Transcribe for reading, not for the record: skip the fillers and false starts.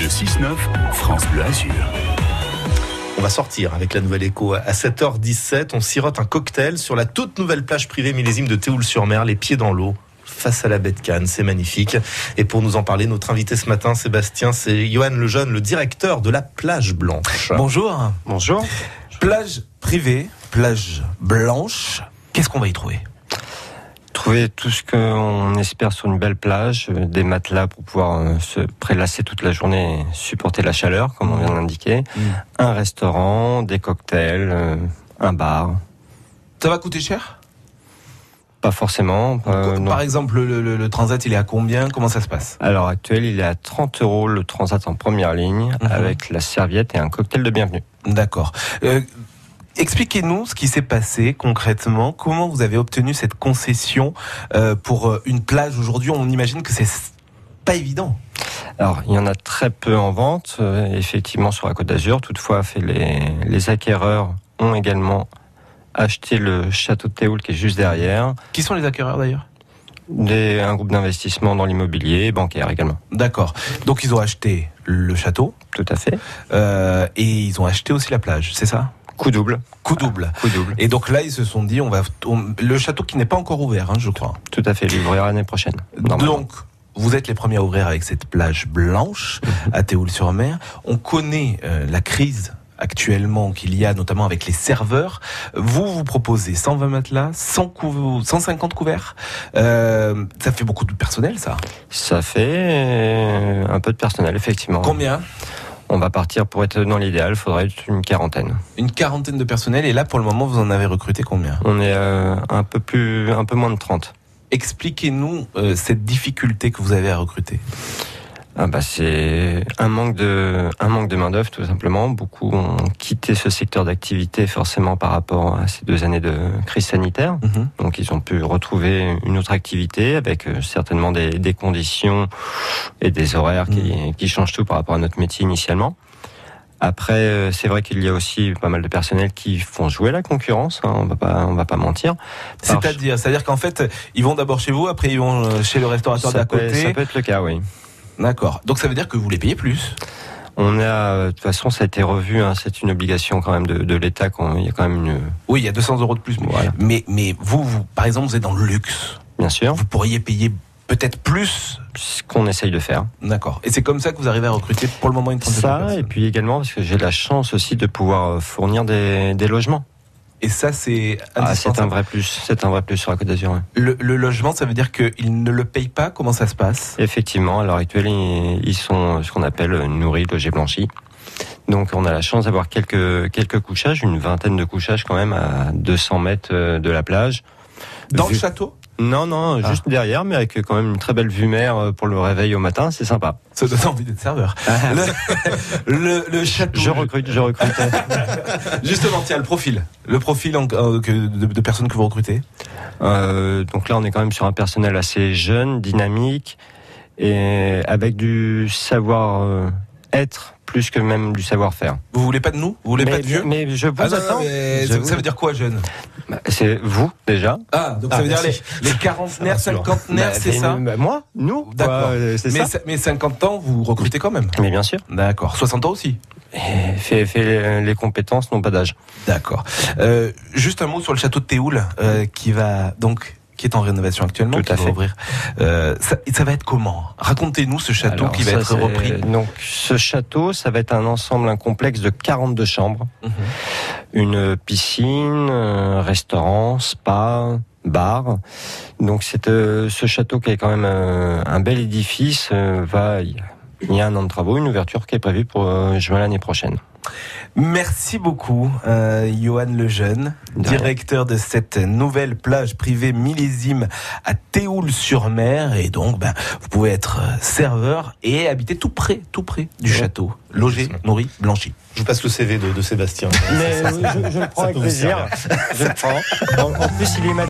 Le 6-9, France Bleu Azur. On va sortir avec la Nouvelle Écho à 7h17. On sirote un cocktail sur la toute nouvelle plage privée millésime de Théoul-sur-Mer, les pieds dans l'eau, face à la baie de Cannes. C'est magnifique. Et pour nous en parler, notre invité ce matin, Sébastien, c'est Johan Lejeune, le directeur de la plage blanche. Bonjour. Bonjour. Plage privée, plage blanche. Qu'est-ce qu'on va y trouver ? Trouver tout ce qu'on espère sur une belle plage, des matelas pour pouvoir se prélasser toute la journée et supporter la chaleur, comme on vient de l'indiquer, un restaurant, des cocktails, un bar. Ça va coûter cher ? Pas forcément. Par exemple, le transat, il est à combien ? Comment ça se passe ? À l'heure actuelle, il est à 30 € le transat en première ligne, avec la serviette et un cocktail de bienvenue. D'accord. Expliquez-nous ce qui s'est passé concrètement. Comment vous avez obtenu cette concession pour une plage aujourd'hui ? On imagine que c'est pas évident. Alors, il y en a très peu en vente, effectivement, sur la Côte d'Azur. Toutefois, les acquéreurs ont également acheté le château de Théoul qui est juste derrière. Qui sont les acquéreurs d'ailleurs ? Un groupe d'investissement dans l'immobilier, bancaire également. D'accord. Donc ils ont acheté le château. Tout à fait. Et ils ont acheté aussi la plage, c'est ça ? Coup double. Coup double. Et Et donc là, ils se sont dit, le château qui n'est pas encore ouvert, je crois. Tout à fait, il ouvrira l'année prochaine. Normalement. Donc, vous êtes les premiers à ouvrir avec cette plage blanche à Théoul-sur-Mer. On connaît la crise actuellement qu'il y a, notamment avec les serveurs. Vous proposez 120 matelas, 150 couverts. Ça fait beaucoup de personnel, ça ? Ça fait un peu de personnel, effectivement. Combien ? On va partir, pour être dans l'idéal, il faudrait être une quarantaine. Une quarantaine de personnel, et là, pour le moment, vous en avez recruté combien ? On est un peu moins de 30. Expliquez-nous cette difficulté que vous avez à recruter. C'est un manque de main d'œuvre, tout simplement. Beaucoup ont quitté ce secteur d'activité forcément par rapport à ces 2 années de crise sanitaire. Donc ils ont pu retrouver une autre activité avec certainement des conditions et des horaires qui changent tout par rapport à notre métier initialement. Après, c'est vrai qu'il y a aussi pas mal de personnel qui font jouer la concurrence, on va pas mentir. C'est-à-dire qu'en fait, ils vont d'abord chez vous, après ils vont chez le restaurateur d'à côté. Ça peut être le cas, oui. D'accord. Donc ça veut dire que vous les payez plus ? De toute façon, ça a été revu, c'est une obligation quand même de l'État, il y a quand même une... Oui, il y a 200 € de plus. Voilà. Mais vous, par exemple, vous êtes dans le luxe. Bien sûr. Vous pourriez payer peut-être plus. Ce qu'on essaye de faire. D'accord. Et c'est comme ça que vous arrivez à recruter pour le moment une trentaine de personnes. Et puis également parce que j'ai la chance aussi de pouvoir fournir des logements. Et ça, c'est indispensable. C'est un vrai plus sur la Côte d'Azur. Ouais. Le logement, ça veut dire qu'ils ne le payent pas ? Comment ça se passe ? Effectivement, à l'heure actuelle, ils sont ce qu'on appelle nourris, logés, blanchis. Donc on a la chance d'avoir quelques couchages, une vingtaine de couchages quand même à 200 mètres de la plage. Dans le château ? Non, juste derrière, mais avec quand même une très belle vue mer pour le réveil au matin, c'est sympa. Ça donne envie d'être serveur. Le château. Je recrute. Justement, tiens, le profil de personnes que vous recrutez. Donc là, on est quand même sur un personnel assez jeune, dynamique, et avec du savoir-être plus que même du savoir-faire. Vous voulez pas de nous ? Vous voulez pas de vieux ? Mais je vous attends. Ça veut dire quoi, jeune ? C'est vous, déjà. Donc ça veut dire les quarantenaires, cinquantenaires, c'est ça ? Moi ? Nous ? D'accord. C'est ça. Mais 50 ans, vous recrutez quand même ? Mais bien sûr. D'accord. 60 ans aussi ? Les compétences n'ont pas d'âge. D'accord. Juste un mot sur le château de Théoul, qui est en rénovation actuellement, tout à fait. Ouvrir. Ça va être comment ? Racontez-nous ce château qui va être repris. Donc, ce château, ça va être un complexe de 42 chambres, une piscine, restaurant, spa, bar. Donc, ce château qui est quand même un bel édifice, il y a un an de travaux, une ouverture qui est prévue pour juin l'année prochaine. Merci beaucoup, Johan Lejeune, directeur de cette nouvelle plage privée millésime à Théoul-sur-Mer. Et donc, vous pouvez être serveur et habiter tout près du château. Logé, nourri, blanchi. Je vous passe le CV de Sébastien. Mais je le prends avec plaisir. Je le prends. En plus, il est